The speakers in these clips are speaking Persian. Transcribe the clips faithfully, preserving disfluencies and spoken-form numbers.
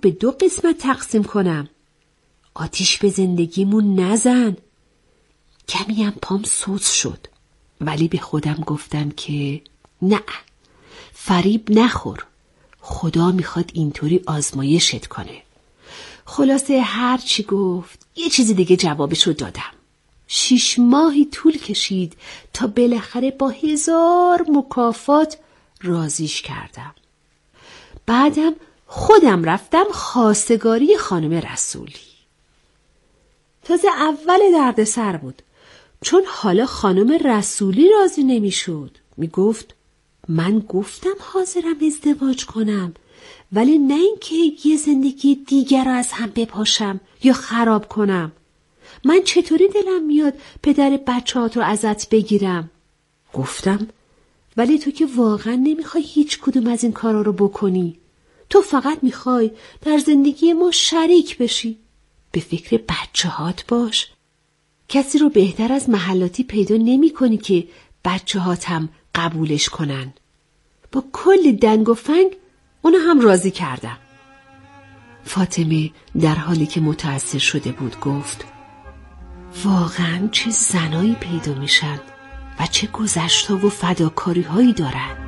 به دو قسمت تقسیم کنم. آتیش به زندگیمون نزن. کمی هم پام سوز شد، ولی به خودم گفتم که نه، فریب نخور. خدا میخواد اینطوری آزمایشت کنه. خلاصه هر چی گفت یه چیزی دیگه جوابشو دادم. شش ماهی طول کشید تا بالاخره با هزار مکافات راضیش کردم. بعدم خودم رفتم خواستگاری خانم رسولی. تازه اول درد سر بود، چون حالا خانم رسولی راضی نمی شد. می گفت من گفتم حاضرم ازدواج کنم، ولی نه اینکه یه زندگی دیگر رو از هم بپاشم یا خراب کنم. من چطوری دلم میاد پدر بچه‌هات رو ازت بگیرم؟ گفتم ولی تو که واقعا نمیخوای هیچ کدوم از این کارا رو بکنی. تو فقط میخوای در زندگی ما شریک بشی. به فکر بچه‌هات باش. کسی رو بهتر از محلاتی پیدا نمی کنی که بچه‌هات هم قبولش کنن. با کلی دنگ و فنگ اونو هم راضی کردم. فاطمه در حالی که متأثر شده بود گفت واقعا چه زنایی پیدا میشن و چه گذشت‌ها و فداکاری هایی دارن.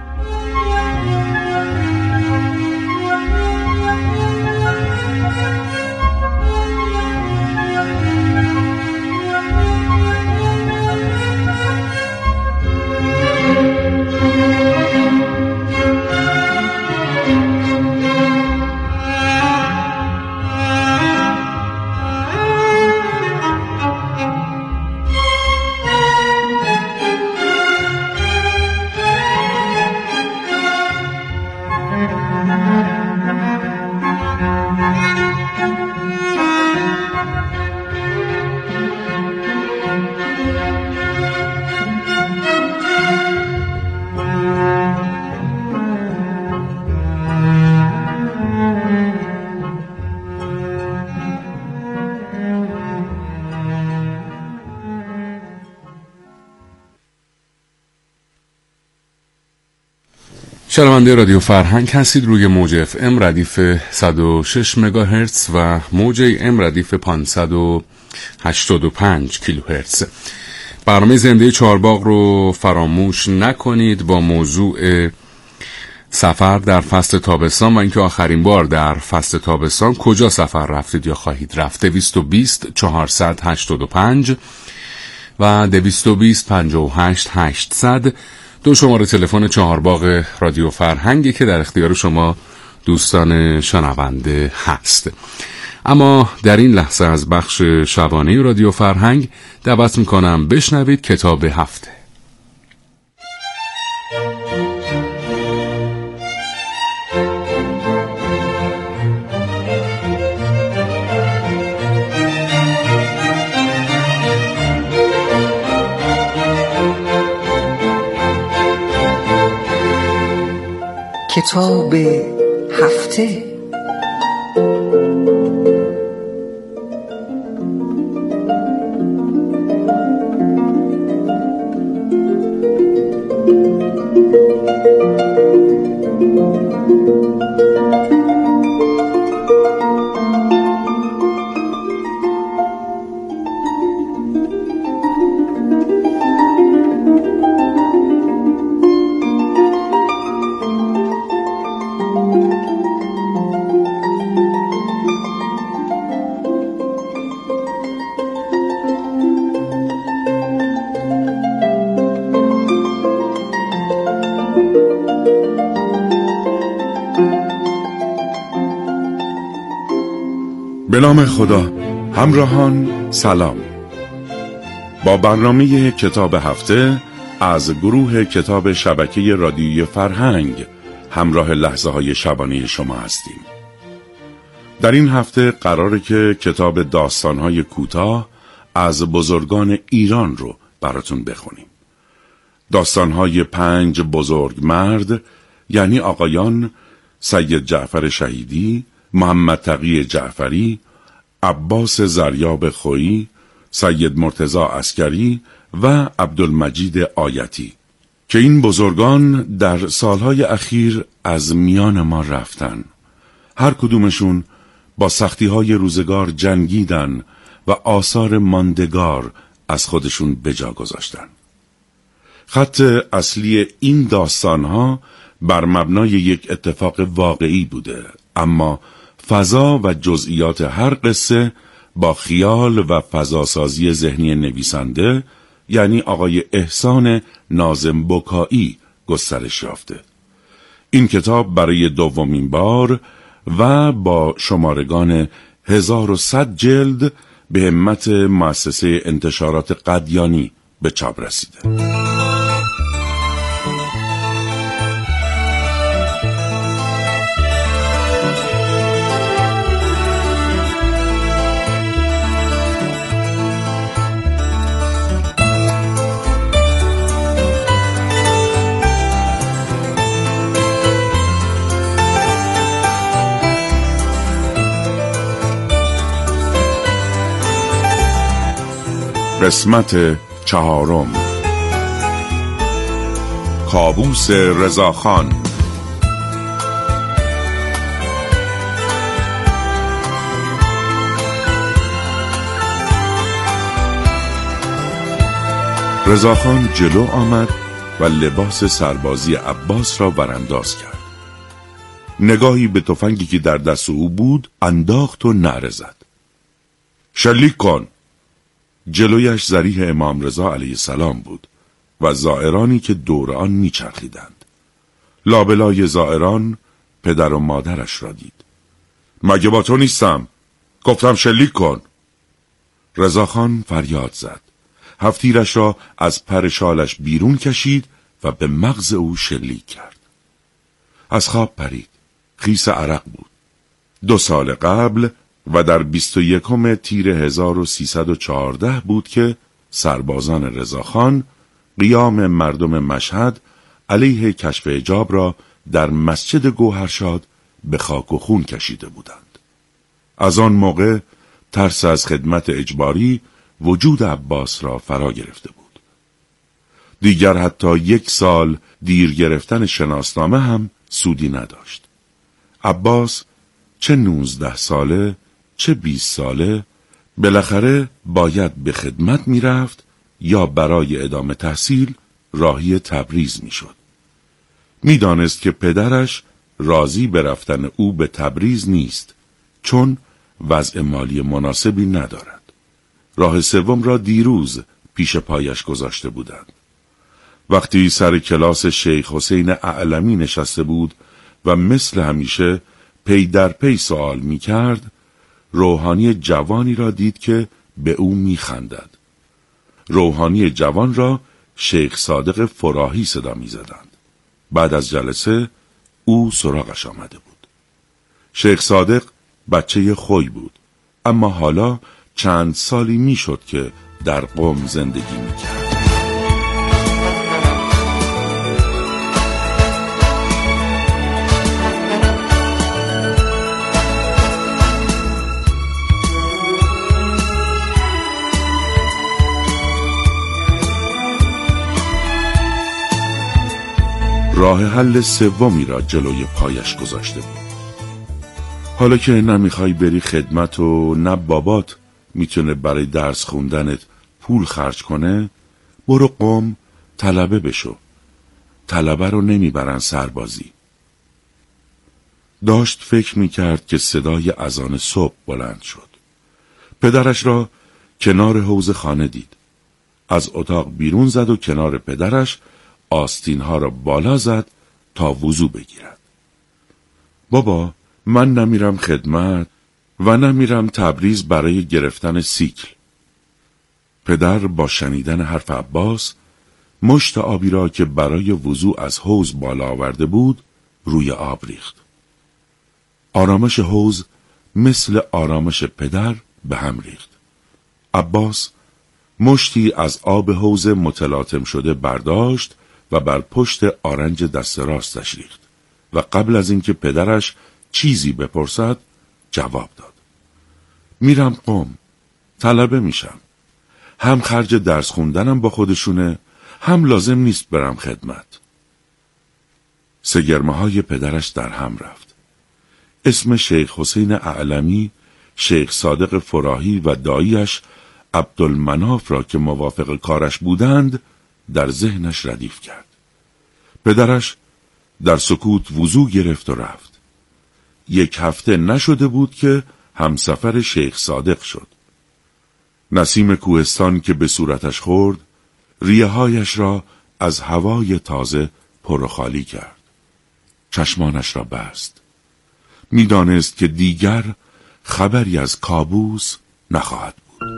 شنونده رادیو فرهنگ هستید. روی موج اف ام ردیف صد و شش مگاهرتز و موج ام ردیف پانصد و هشتاد و پنج کیلوهرتز. برنامه زنده چهارباغ رو فراموش نکنید با موضوع سفر در فصل تابستان و اینکه آخرین بار در فصل تابستان کجا سفر رفتید یا خواهید رفت. دویست و بیست چهارصد هشتاد و پنج و دویست و بیست پنجاه و هشت هشتصد دو شماره تلفن چهارباغ رادیو فرهنگی که در اختیار شما دوستان شنونده هست. اما در این لحظه از بخش شبانه رادیو فرهنگ دعوت میکنم بشنوید کتاب هفته. کتاب هفته. به نام خدا. همراهان سلام. با برنامه کتاب هفته از گروه کتاب شبکه رادیوی فرهنگ همراه لحظه های شبانه شما هستیم. در این هفته قراره که کتاب داستان‌های کوتاه از بزرگان ایران رو براتون بخونیم. داستان‌های پنج بزرگ مرد، یعنی آقایان سید جعفر شهیدی، محمد تقی جعفری، عباس زریاب خویی، سید مرتضی عسکری و عبدالمجید آیتی، که این بزرگان در سالهای اخیر از میان ما رفتن. هر کدومشون با سختی‌های روزگار جنگیدن و آثار ماندگار از خودشون به جا گذاشتن. خط اصلی این داستانها بر مبنای یک اتفاق واقعی بوده، اما فضا و جزئیات هر قصه با خیال و فضاسازی ذهنی نویسنده، یعنی آقای احسان ناظم بکایی، گسترش یافته. این کتاب برای دومین بار و با شمارگان هزار و صد جلد به همت مؤسسه انتشارات قدیانی به چاپ رسیده. قسمت چهارم، کابوس رضاخان. رضاخان جلو آمد و لباس سربازی عباس را ورانداز کرد. نگاهی به تفنگی که در دست او بود انداخت و نعره زد: شلیک کن! جلویش ضریح امام رضا علیه السلام بود و زائرانی که دور آن میچرخیدند. لابلای زائران پدر و مادرش را دید. مگه با تو نیستم؟ گفتم شلیک کن! رضاخان فریاد زد. هفتیرش را از پر شالش بیرون کشید و به مغز او شلیک کرد. از خواب پرید. خیس عرق بود. دو سال قبل و در بیست و یکم تیر هزار و سیصد و چهارده بود که سربازان رضاخان قیام مردم مشهد علیه کشف حجاب را در مسجد گوهرشاد به خاک و خون کشیده بودند. از آن موقع ترس از خدمت اجباری وجود عباس را فرا گرفته بود. دیگر حتی یک سال دیر گرفتن شناسنامه هم سودی نداشت. عباس چه نوزده ساله چه بیست ساله بالاخره باید به خدمت می رفت یا برای ادامه تحصیل راهی تبریز می شد. می دانست که پدرش راضی به رفتن او به تبریز نیست، چون وضع مالی مناسبی ندارد. راه سوم را دیروز پیش پایش گذاشته بودند. وقتی سر کلاس شیخ حسین اعلمی نشسته بود و مثل همیشه پی در پی سوال می کرد، روحانی جوانی را دید که به او می خندد. روحانی جوان را شیخ صادق فراهی صدا می زدند. بعد از جلسه او سراغش آمده بود. شیخ صادق بچه خوی بود، اما حالا چند سالی می شد که در قم زندگی می کرد. راه حل سومی را جلوی پایش گذاشته بود. حالا که نمیخوای بری خدمت و نه بابات میتونه برای درس خوندنت پول خرج کنه، برو قم طلبه بشو. طلبه رو نمیبرن سربازی. داشت فکر میکرد که صدای اذان صبح بلند شد. پدرش را کنار حوض خانه دید. از اتاق بیرون زد و کنار پدرش آستینها را بالا زد تا وضو بگیرد. بابا، من نمیرم خدمت و نمیرم تبریز برای گرفتن سیکل. پدر با شنیدن حرف عباس مشت آبی را که برای وضو از حوض بالا آورده بود روی آب ریخت. آرامش حوض مثل آرامش پدر به هم ریخت. عباس مشتی از آب حوض متلاطم شده برداشت و بر پشت آرنج دست راستش ریخت و قبل از اینکه پدرش چیزی بپرسد جواب داد: میرم قم، طلبه میشم. هم خرج درس خوندنم با خودشونه، هم لازم نیست برم خدمت. سگرمه های پدرش در هم رفت. اسم شیخ حسین اعلمی، شیخ صادق فراهی و داییش عبدالمناف را که موافق کارش بودند در ذهنش ردیف کرد. پدرش در سکوت وضو گرفت و رفت. یک هفته نشده بود که همسفر شیخ صادق شد. نسیم کوهستان که به صورتش خورد، ریه‌هایش را از هوای تازه پر و خالی کرد. چشمانش را بست. می‌دانست که دیگر خبری از کابوس نخواهد بود.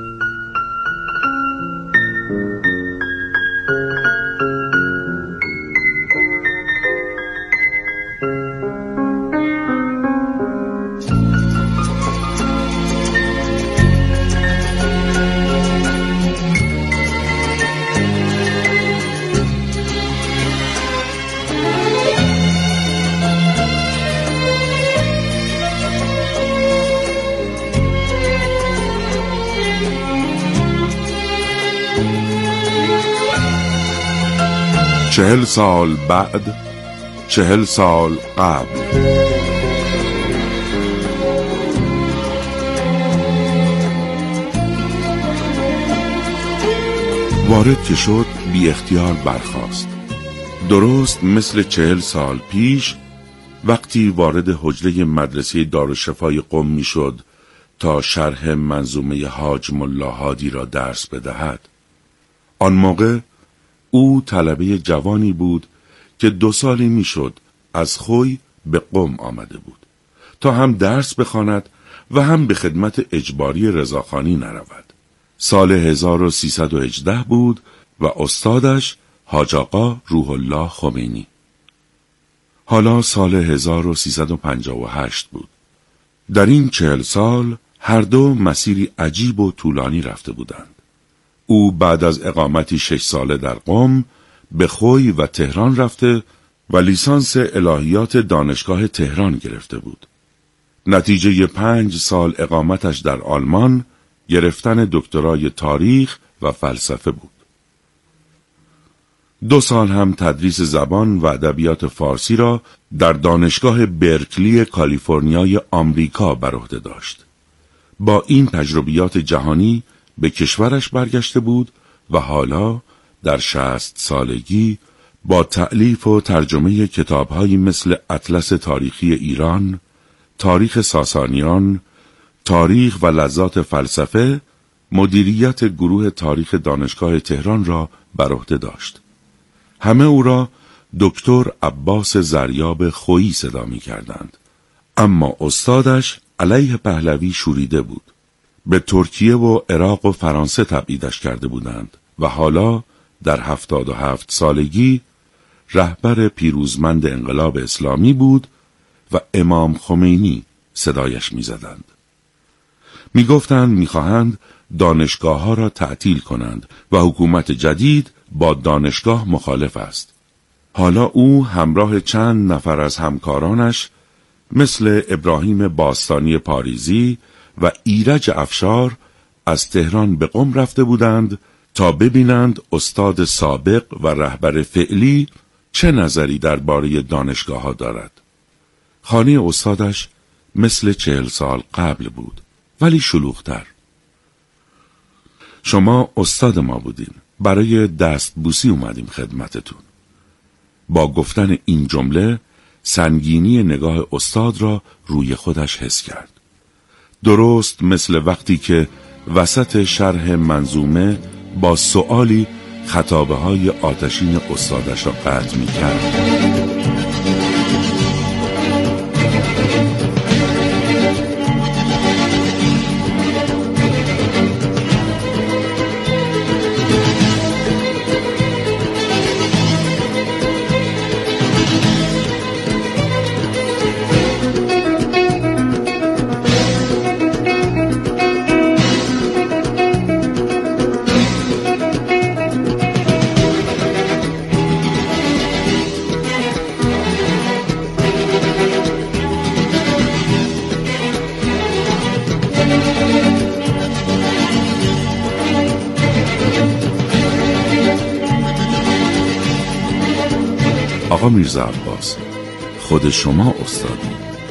چهل سال بعد، چهل سال قبل. وارد که شد بی اختیار برخاست. درست مثل چهل سال پیش وقتی وارد حجره مدرسه دارالشفای قم می شد تا شرح منظومه حاج ملا هادی را درس بدهد. آن موقع او طلبه جوانی بود که دو سالی میشد از خوی به قم آمده بود تا هم درس بخواند و هم به خدمت اجباری رضاخانی نرود. سال هزار و سیصد و هجده بود و استادش حاج آقا روح الله خمینی. حالا سال هزار و سیصد و پنجاه و هشت بود. در این چهل سال هر دو مسیری عجیب و طولانی رفته بودند. او بعد از اقامتی شش ساله در قم به خوی و تهران رفته و لیسانس الهیات دانشگاه تهران گرفته بود. نتیجه پنج سال اقامتش در آلمان گرفتن دکترای تاریخ و فلسفه بود. دو سال هم تدریس زبان و ادبیات فارسی را در دانشگاه برکلی کالیفرنیای آمریکا بر عهده داشت. با این تجربیات جهانی به کشورش برگشته بود و حالا در شصت سالگی با تألیف و ترجمه کتاب‌هایی مثل اطلس تاریخی ایران، تاریخ ساسانیان، تاریخ و لذات فلسفه، مدیریت گروه تاریخ دانشگاه تهران را بر عهده داشت. همه او را دکتر عباس زریاب خویی صدا می کردند. اما استادش علیه پهلوی شوریده بود. به ترکیه و عراق و فرانسه تبعیدش کرده بودند و حالا در هفتاد و هفت سالگی رهبر پیروزمند انقلاب اسلامی بود و امام خمینی صدایش می زدند. می گفتند می خواهند دانشگاه ها را تعطیل کنند و حکومت جدید با دانشگاه مخالف است. حالا او همراه چند نفر از همکارانش مثل ابراهیم باستانی پاریزی و ایرج افشار از تهران به قم رفته بودند تا ببینند استاد سابق و رهبر فعلی چه نظری درباره دانشگاه ها دارد. خانه استادش مثل چهل سال قبل بود ولی شلوغ‌تر. شما استاد ما بودین، برای دست بوسی اومدیم خدمتتون. با گفتن این جمله سنگینی نگاه استاد را روی خودش حس کرد. درست مثل وقتی که وسط شرح منظومه با سؤالی خطابه های آتشین استادش را قطع می کرد. آقا میرزا عباس، خود شما استادی.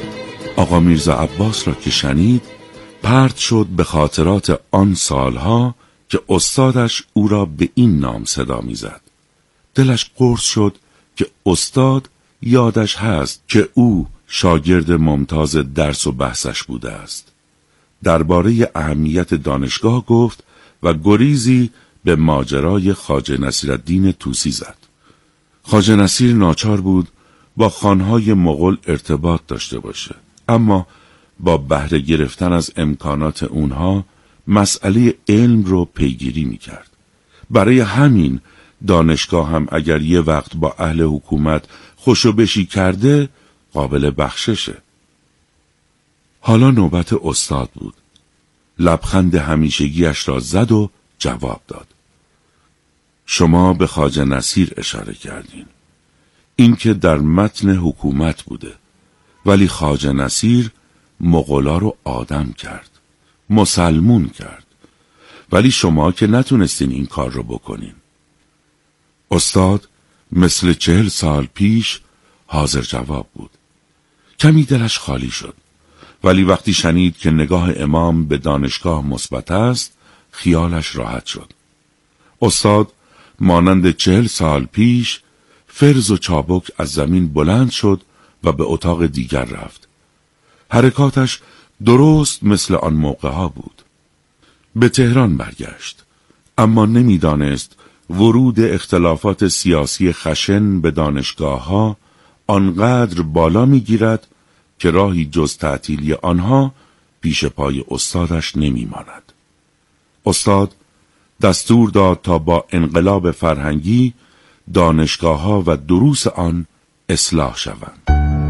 آقا میرزا عباس را که شنید پرت شد به خاطرات آن سالها که استادش او را به این نام صدا میزد. دلش قرص شد که استاد یادش هست که او شاگرد ممتاز درس و بحثش بوده است. درباره اهمیت دانشگاه گفت و گریزی به ماجرای خواجه نصیرالدین طوسی زد. خواجه نصیر ناچار بود با خانهای مغول ارتباط داشته باشه، اما با بهره گرفتن از امکانات اونها مسئله علم رو پیگیری میکرد. برای همین دانشگاه هم اگر یه وقت با اهل حکومت خوشو بشی کرده قابل بخششه. حالا نوبت استاد بود. لبخند همیشگیش را زد و جواب داد. شما به خواجه نصیر اشاره کردین. این که در متن حکومت بوده، ولی خواجه نصیر مغولا رو آدم کرد، مسلمون کرد، ولی شما که نتونستین این کار رو بکنین. استاد مثل چهل سال پیش حاضر جواب بود. کمی دلش خالی شد، ولی وقتی شنید که نگاه امام به دانشگاه مثبت است خیالش راحت شد. استاد مانند چهل سال پیش فرز و چابک از زمین بلند شد و به اتاق دیگر رفت. حرکاتش درست مثل آن موقع ها بود. به تهران برگشت، اما نمیدانست ورود اختلافات سیاسی خشن به دانشگاه ها آنقدر بالا میگیرد که راهی جز تعطیلی آنها پیش پای استادش نمیماند. استاد دستور داد تا با انقلاب فرهنگی دانشگاه ها و دروس آن اصلاح شوند.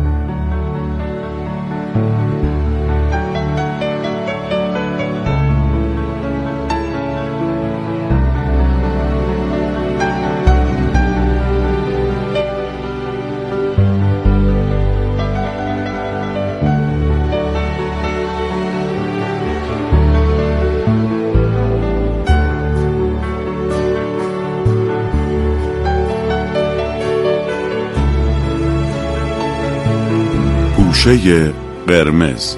پوشه قرمز.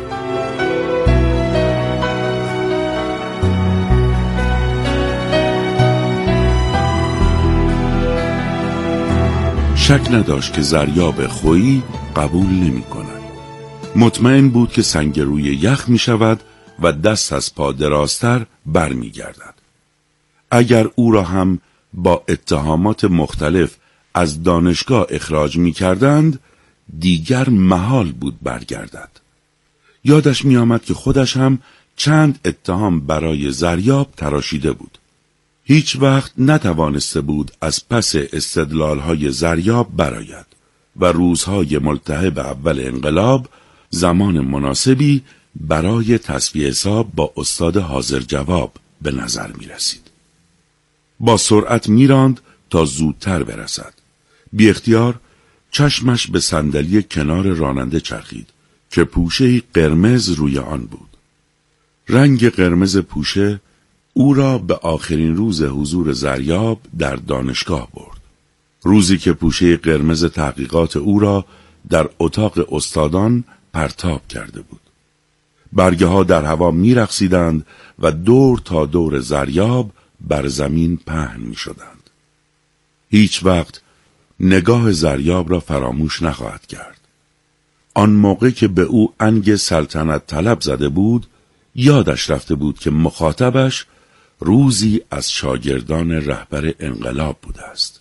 شک نداشت که زریاب خویی قبول نمی کند. مطمئن بود که سنگ روی یخ می شود و دست از پا درازتر بر می گردد. اگر او را هم با اتهامات مختلف از دانشگاه اخراج می کردند دیگر محال بود برگردد. یادش می آمد که خودش هم چند اتهام برای زریاب تراشیده بود. هیچ وقت نتوانسته بود از پس استدلالهای زریاب برآید و روزهای ملتهب اول انقلاب زمان مناسبی برای تصفیه حساب با استاد حاضر جواب به نظر می رسید. با سرعت می راند تا زودتر برسد. بی اختیار چشمش به صندلی کنار راننده چرخید که پوشه قرمز روی آن بود. رنگ قرمز پوشه او را به آخرین روز حضور زریاب در دانشگاه برد. روزی که پوشه قرمز تحقیقات او را در اتاق استادان پرتاب کرده بود. برگه ها در هوا می رقصیدند و دور تا دور زریاب بر زمین پهن می شدند. هیچ وقت نگاه زریاب را فراموش نخواهد کرد. آن موقع که به او انگ سلطنت طلب زده بود یادش رفته بود که مخاطبش روزی از شاگردان رهبر انقلاب بوده است.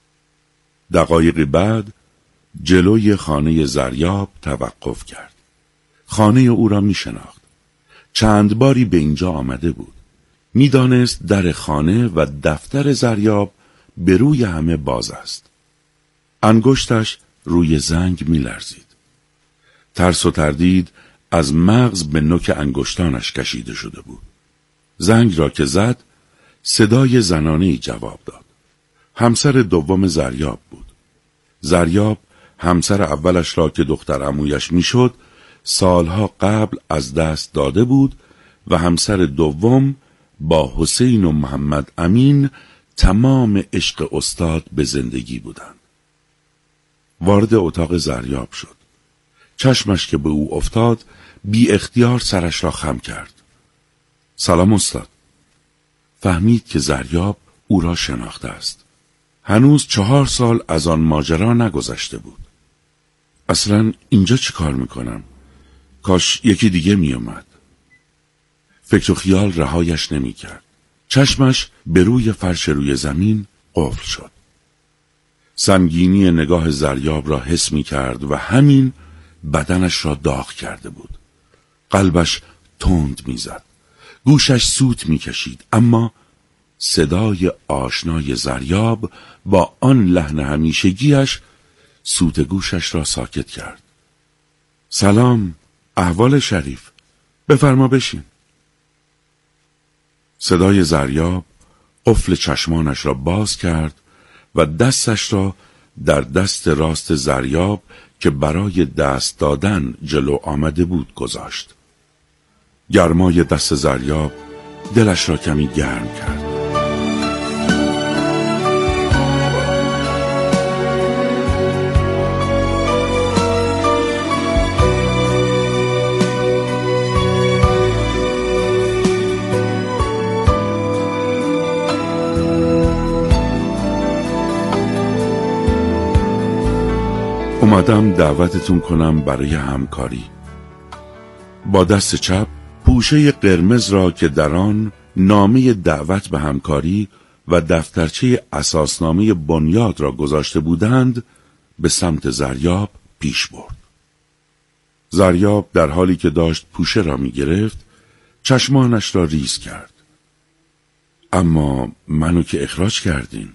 دقایقی بعد جلوی خانه زریاب توقف کرد. خانه او را می شناخت. چند باری به اینجا آمده بود. می دانست در خانه و دفتر زریاب به روی همه باز است. انگشتش روی زنگ می لرزید. ترس و تردید از مغز به نوک انگشتانش کشیده شده بود. زنگ را که زد صدای زنانه‌ای جواب داد. همسر دوم زریاب بود. زریاب همسر اولش را که دختر عمویش میشد سالها قبل از دست داده بود و همسر دوم با حسین و محمد امین تمام عشق استاد به زندگی بودند. وارد اتاق زریاب شد. چشمش که به او افتاد بی اختیار سرش را خم کرد. سلام استاد. فهمید که زریاب او را شناخته است. هنوز چهار سال از آن ماجرا نگذشته بود. اصلا اینجا چی کار میکنم؟ کاش یکی دیگه میومد. فکر و خیال رهایش نمیکرد. چشمش به روی فرش روی زمین قفل شد. سنگینی نگاه زریاب را حس میکرد و همین بدنش را داغ کرده بود. قلبش تند میزد. گوشش سوت میکشید، اما صدای آشنای زریاب با آن لحن همیشگیش سوت گوشش را ساکت کرد. سلام، احوال شریف، بفرما بشین. صدای زریاب قفل چشمانش را باز کرد و دستش را در دست راست زریاب که برای دست دادن جلو آمده بود گذاشت. گرمای دست زریاب دلش را کمی گرم کرد. اومدم دعوتتون کنم برای همکاری. با دست چپ پوشه قرمز را که در آن نامه دعوت به همکاری و دفترچه اساسنامه بنیاد را گذاشته بودند به سمت زریاب پیش برد. زریاب در حالی که داشت پوشه را می گرفت چشمانش را ریز کرد. اما منو که اخراج کردین.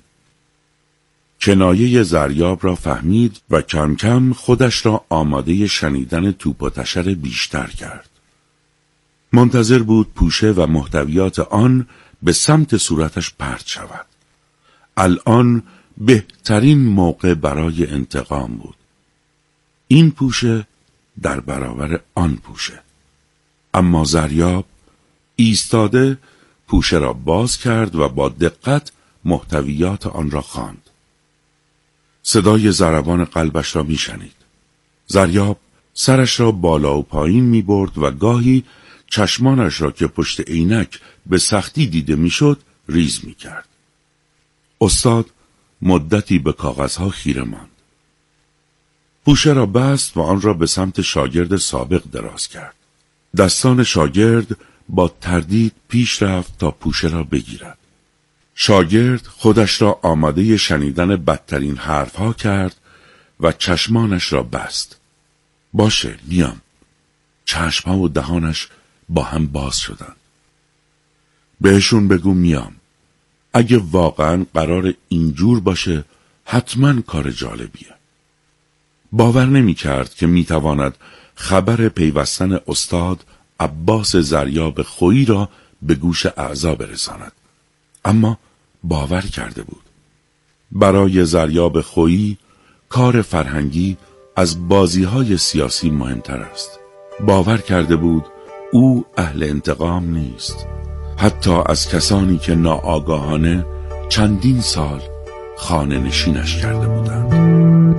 کنایه زریاب را فهمید و کم کم خودش را آماده شنیدن توپ و تشر بیشتر کرد. منتظر بود پوشه و محتویات آن به سمت صورتش پرت شود. الان بهترین موقع برای انتقام بود. این پوشه در برابر آن پوشه. اما زریاب ایستاده پوشه را باز کرد و با دقت محتویات آن را خواند. صدای ضربان قلبش را می شنید. زریاب سرش را بالا و پایین می برد و گاهی چشمانش را که پشت عینک به سختی دیده می شد ریز می کرد. استاد مدتی به کاغذها خیره ماند. پوشه را بست و آن را به سمت شاگرد سابق دراز کرد. دستان شاگرد با تردید پیش رفت تا پوشه را بگیرد. شاگرد خودش را آماده شنیدن بدترین حرفها کرد و چشمانش را بست. باشه، میام. چشمها و دهانش با هم باز شدند. بهشون بگو میام. اگه واقعا قرار اینجور باشه حتما کار جالبیه. باور نمی کرد که می تواند خبر پیوستن استاد عباس زریاب خویی را به گوش اعضا برساند. اما باور کرده بود. برای زریاب خویی کار فرهنگی از بازی‌های سیاسی مهمتر است. باور کرده بود او اهل انتقام نیست، حتی از کسانی که ناآگاهانه چندین سال خانه نشینش کرده بودند.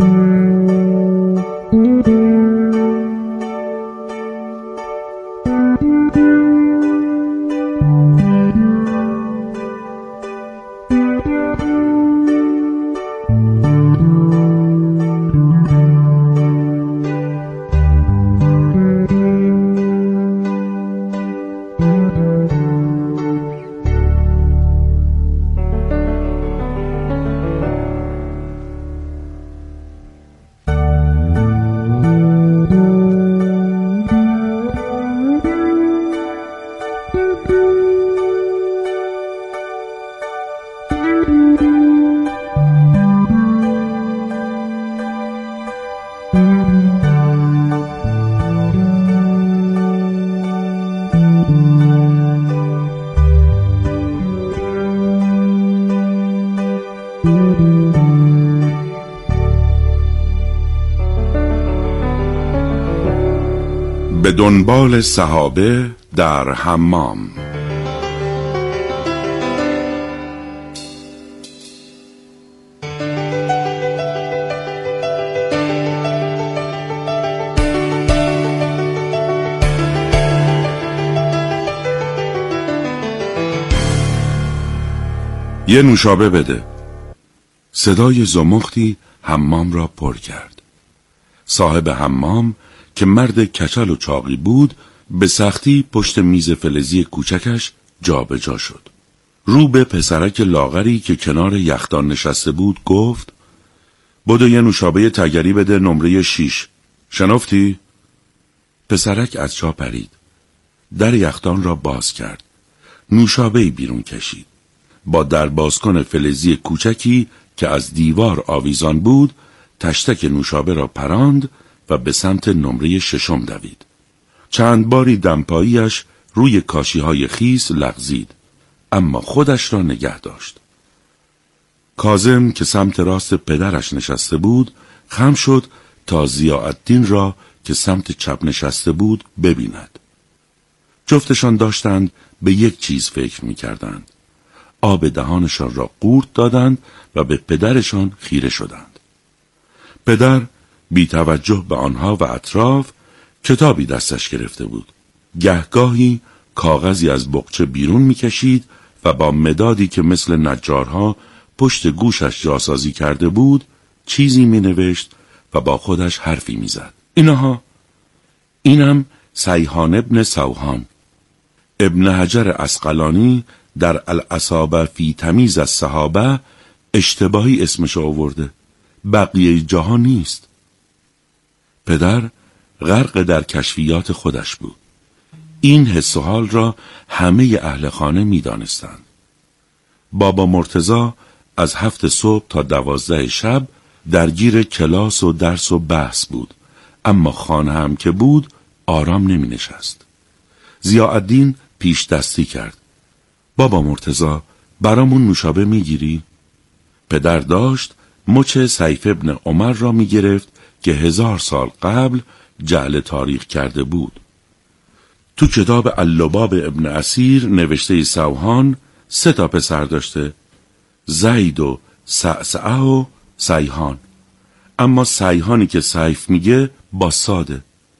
به دنبال صحابه در حمام. یه نوشابه بده. صدای زمختی حمام را پر کرد. صاحب حمام که مرد کچل و چاقی بود به سختی پشت میز فلزی کوچکش جا به جا شد. رو به پسرک لاغری که کنار یخدان نشسته بود گفت: بدو یه نوشابه تگری بده نمره شیش. شنفتی؟ پسرک از جا پرید. در یخدان را باز کرد. نوشابه‌ای بیرون کشید. با در بازکن فلزی کوچکی که از دیوار آویزان بود تشتک نوشابه را پراند و به سمت نمره ششم دوید. چند باری دمپاییش روی کاشی‌های خیس لغزید، اما خودش را نگه داشت. کاظم که سمت راست پدرش نشسته بود خم شد تا ضیاءالدین را که سمت چپ نشسته بود ببیند. جفتشان داشتند به یک چیز فکر می کردند. آب دهانشان را قورت دادند و به پدرشان خیره شدند. پدر بی توجه به آنها و اطراف کتابی دستش گرفته بود. گهگاهی کاغذی از بقچه بیرون می کشید و با مدادی که مثل نجارها پشت گوشش جاسازی کرده بود چیزی می نوشت و با خودش حرفی می زد. اینها اینم سیحان ابن سوحان. ابن حجر عسقلانی در الاصابه فی تمیز الصحابه اشتباهی اسمش آورده، بقیه جاها نیست. پدر غرق در کشفیات خودش بود. این حس و حال را همه اهل خانه می دانستند. بابا مرتضی از هفت صبح تا دوازده شب درگیر کلاس و درس و بحث بود، اما خانه هم که بود آرام نمی نشست. ضیاءالدین پیش دستی کرد. بابا مرتضی برامون نوشابه می گیری؟ پدر داشت مچ سیف ابن عمر را می گرفت که هزار سال قبل جعل تاریخ کرده بود. تو کتاب اللباب ابن اسیر نوشته سوحان سه تا پسر داشته، زید و سعسعه و سیحان، اما سیحانی که سیف میگه با ساده.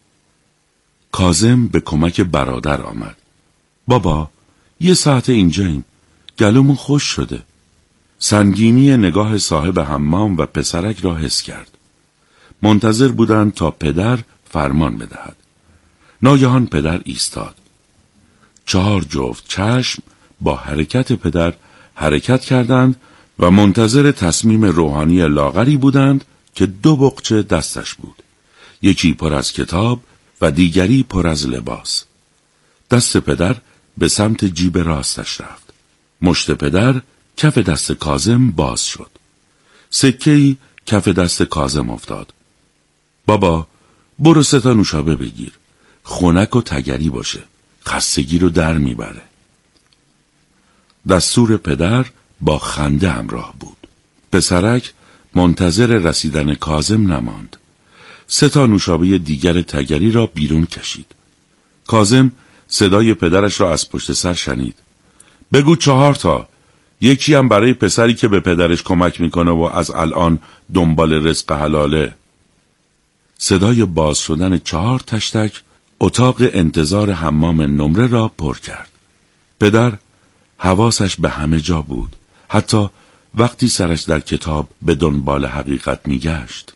کاظم به کمک برادر آمد. بابا یه ساعت اینجاییم، گلومون خوش شده. سنگینی نگاه صاحب حمام و پسرک را حس کرد. منتظر بودند تا پدر فرمان بدهد. ناگهان پدر ایستاد. چهار جفت چشم با حرکت پدر حرکت کردند و منتظر تصمیم روحانی لاغری بودند که دو بقچه دستش بود. یکی پر از کتاب و دیگری پر از لباس. دست پدر به سمت جیب راستش رفت. مشت پدر کف دست کاظم باز شد. سکه‌ای کف دست کاظم افتاد. بابا برو سه تا نوشابه بگیر، خنک و تگری باشه، خستگی رو در میبره. دستور پدر با خنده همراه بود. پسرک منتظر رسیدن کاظم نماند. سه تا نوشابه دیگر تگری را بیرون کشید. کاظم صدای پدرش را از پشت سر شنید. بگو چهار تا، یکی هم برای پسری که به پدرش کمک میکنه و از الان دنبال رزق حلاله. صدای باز شدن چهار تشتک اتاق انتظار حمام نمره را پر کرد. پدر حواسش به همه جا بود، حتی وقتی سرش در کتاب به دنبال حقیقت میگشت.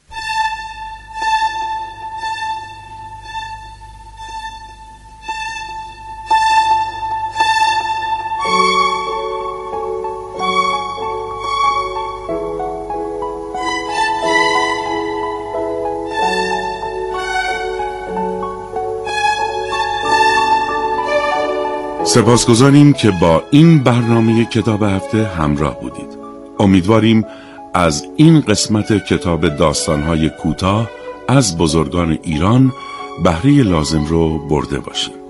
سپاسگزاریم که با این برنامه کتاب هفته همراه بودید. امیدواریم از این قسمت کتاب داستان‌های کوتاه از بزرگان ایران بهره لازم رو برده باشید.